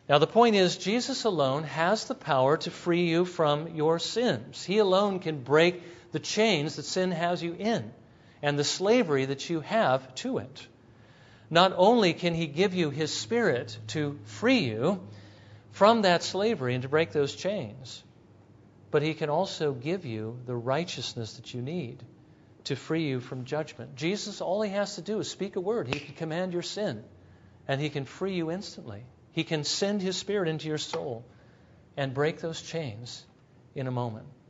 Now the point is, Jesus alone has the power to free you from your sins. He alone can break the chains that sin has you in and the slavery that you have to it. Not only can He give you His Spirit to free you from that slavery and to break those chains, but He can also give you the righteousness that you need to free you from judgment. Jesus, all He has to do is speak a word. He can command your sin, and He can free you instantly. He can send His Spirit into your soul and break those chains in a moment.